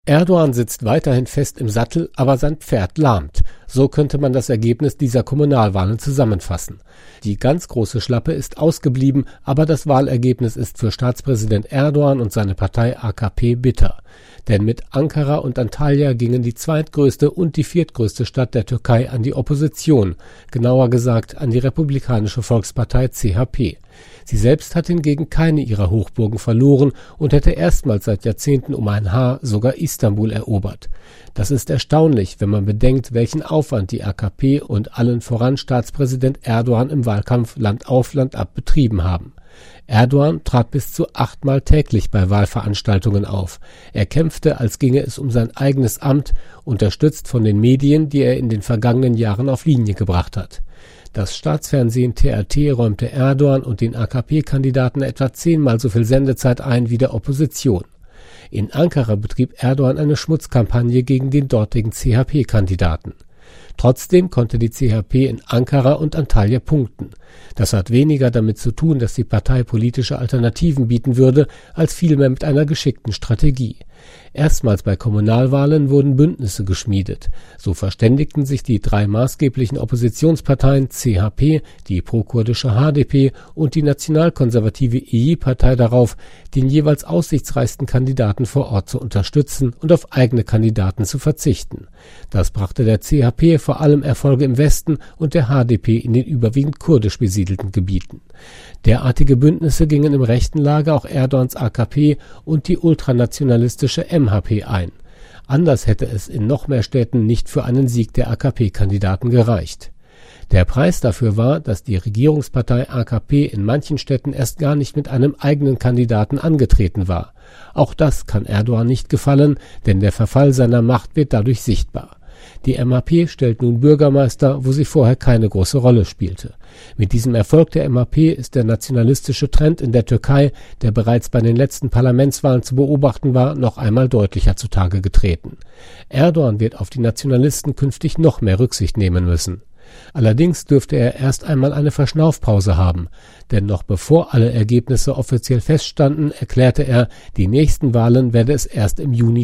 Erdogan sitzt weiterhin fest im Sattel, aber sein Pferd lahmt. So könnte man das Ergebnis dieser Kommunalwahlen zusammenfassen. Die ganz große Schlappe ist ausgeblieben, aber das Wahlergebnis ist für Staatspräsident Erdogan und seine Partei AKP bitter. Denn mit Ankara und Antalya gingen die zweitgrößte und die viertgrößte Stadt der Türkei an die Opposition, genauer gesagt an die Republikanische Volkspartei CHP. Sie selbst hat hingegen keine ihrer Hochburgen verloren und hätte erstmals seit Jahrzehnten um ein Haar sogar Istanbul erobert. Das ist erstaunlich, wenn man bedenkt, welchen Aufwand die AKP und allen voran Staatspräsident Erdogan im Wahlkampf Land auf Land ab betrieben haben. Erdogan trat bis zu 8-mal täglich bei Wahlveranstaltungen auf. Er kämpfte, als ginge es um sein eigenes Amt, unterstützt von den Medien, die er in den vergangenen Jahren auf Linie gebracht hat. Das Staatsfernsehen TRT räumte Erdogan und den AKP-Kandidaten etwa 10-mal so viel Sendezeit ein wie der Opposition. In Ankara betrieb Erdogan eine Schmutzkampagne gegen den dortigen CHP-Kandidaten. Trotzdem konnte die CHP in Ankara und Antalya punkten. Das hat weniger damit zu tun, dass die Partei politische Alternativen bieten würde, als vielmehr mit einer geschickten Strategie. Erstmals bei Kommunalwahlen wurden Bündnisse geschmiedet. So verständigten sich die 3 maßgeblichen Oppositionsparteien CHP, die prokurdische HDP und die nationalkonservative İYİ-Partei darauf, den jeweils aussichtsreichsten Kandidaten vor Ort zu unterstützen und auf eigene Kandidaten zu verzichten. Das brachte der CHP vor allem Erfolge im Westen und der HDP in den überwiegend kurdisch besiedelten Gebieten. Derartige Bündnisse gingen im rechten Lager auch Erdogans AKP und die ultranationalistische MHP ein. Anders hätte es in noch mehr Städten nicht für einen Sieg der AKP-Kandidaten gereicht. Der Preis dafür war, dass die Regierungspartei AKP in manchen Städten erst gar nicht mit einem eigenen Kandidaten angetreten war. Auch das kann Erdogan nicht gefallen, denn der Verfall seiner Macht wird dadurch sichtbar. Die MHP stellt nun Bürgermeister, wo sie vorher keine große Rolle spielte. Mit diesem Erfolg der MHP ist der nationalistische Trend in der Türkei, der bereits bei den letzten Parlamentswahlen zu beobachten war, noch einmal deutlicher zutage getreten. Erdogan wird auf die Nationalisten künftig noch mehr Rücksicht nehmen müssen. Allerdings dürfte er erst einmal eine Verschnaufpause haben, denn noch bevor alle Ergebnisse offiziell feststanden, erklärte er, die nächsten Wahlen werde es erst im Juni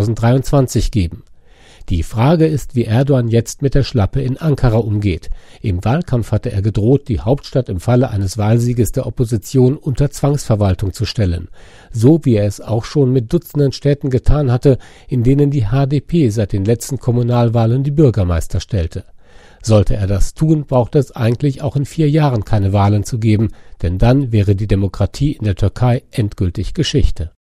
2023 geben. Die Frage ist, wie Erdogan jetzt mit der Schlappe in Ankara umgeht. Im Wahlkampf hatte er gedroht, die Hauptstadt im Falle eines Wahlsieges der Opposition unter Zwangsverwaltung zu stellen. So wie er es auch schon mit Dutzenden Städten getan hatte, in denen die HDP seit den letzten Kommunalwahlen die Bürgermeister stellte. Sollte er das tun, braucht es eigentlich auch in 4 Jahren keine Wahlen zu geben, denn dann wäre die Demokratie in der Türkei endgültig Geschichte.